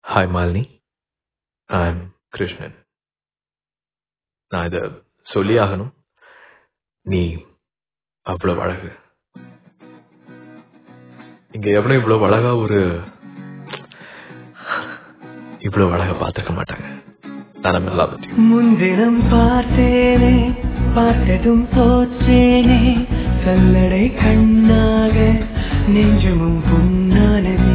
Hi Malini, I'm Krishnan. நான் இதை சொல்லி ஆகணும். நீ அவ்வளவு அழகு. இங்க எவனும் இவ்வளவு அழகா இவ்வளவு அழகா பார்த்துக்க மாட்டாங்க. முன்தினம் பார்த்தேனே, பார்த்ததும் தோற்றேனே, சல்லடை கண்ணாக நெஞ்சமும் புண்ணானதே.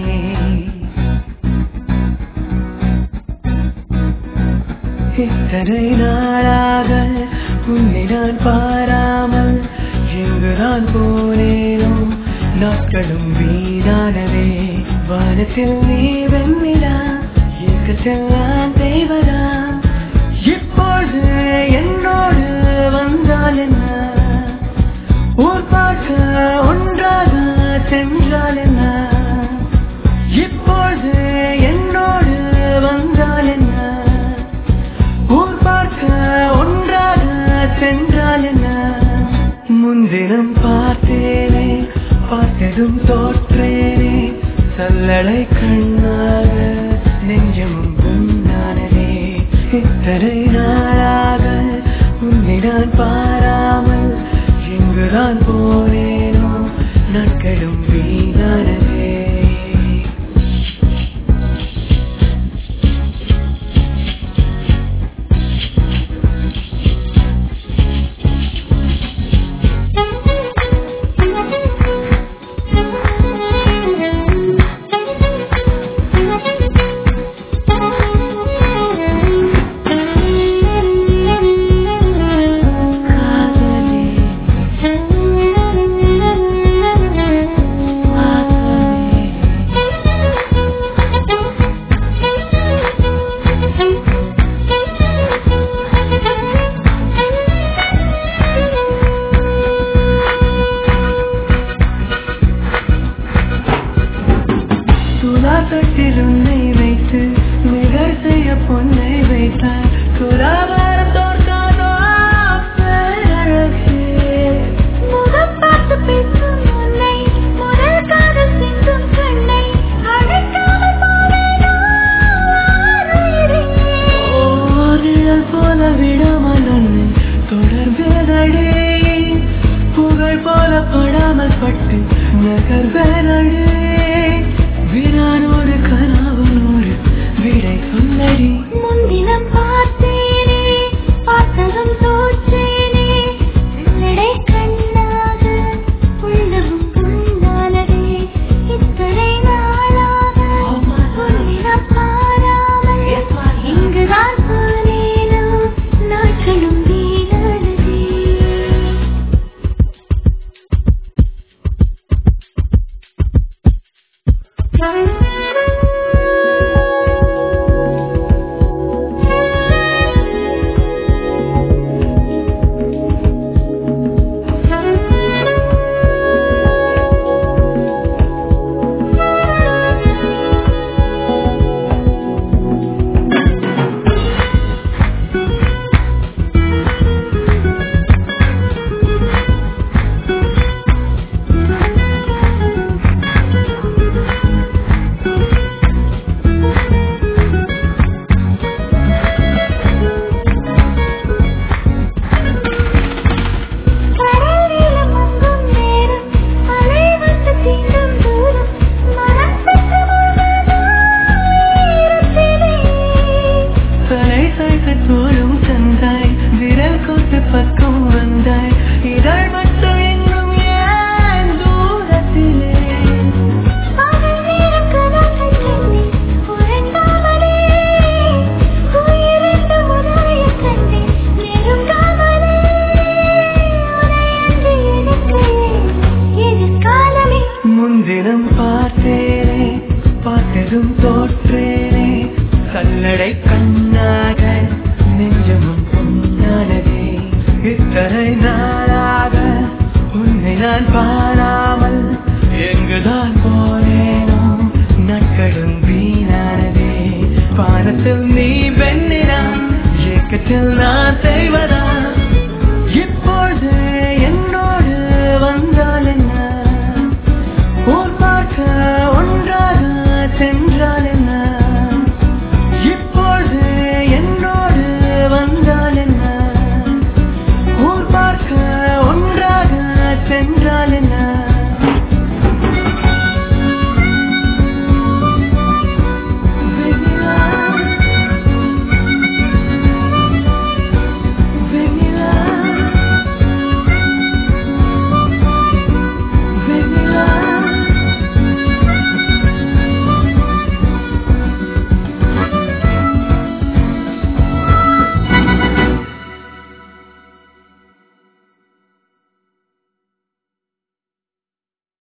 இத்தனை நாளாக உன்னை நான் பாராமல் எங்குதான் போனேனோ, நாட்களும் வீணானதே. வானத்தில் நீ வெண்ணிலா, ஏக்கத்தில் நான் தேவதா. இப்போது என்னோடு வந்தால் என்ன, ஊர் பார்க்க ஒன்றாக சென்றால் என்ன. இப்போது என்னோடு வந்தால் என்ன, ஊர் பார்க்க ஒன்றாக சென்றால் என்ன. முன்தினம் பார்த்தேனே, பார்த்ததும் தோற்றேனே, சல்லடை கண்ணாக நெஞ்சமும் புண்ணானதே. இத்தனை நாளாக உன்னை நான் பாராமல் எங்குதான் போனேனோ, நாட்களும் வீணானதே. தட்டில் உன்னை வைத்து நிகழ் செய்ய பொன்னை வைத்தார். துலாபாரம் தோற்காதோ பேரழகே. முகம் பார்த்து பேசும் உன்னை, முதல் காதல் சிந்தும் கண்ணை அழைக்காமல் போவேனோ நிழல் போல விடாமல் உன்னை தொடர்வேனடே. புகழ் போல படாமல் பட்டு நகர்வேனடே. வீரானோடு கனாவனோடு விடை சொல்லடி. முன்தினம் பார்த்தேனே, பார்த்ததும் தோற்றேனே, சல்லடை கண்ணாக உள்ளமும் புண்ணானதே. இத்தனை நாளாக முன்தினம் பாராமல் இங்குதான் போனேனோ, நாட்களும் வீணானதே. முன்தினம் பார்த்தேனே, பார்த்ததும் தோற்றேனே, சல்லடை கண்ணாக நெஞ்சமும் பொன்னானதே. இத்தனை நாளாக உன்னை நான் பாராமல் எங்குதான் போனேனோ, நாட்களும் வீணானதே. பானத்தில் நீ வெண்ணிலா, ஏக்கத்தில் நான் செய்வ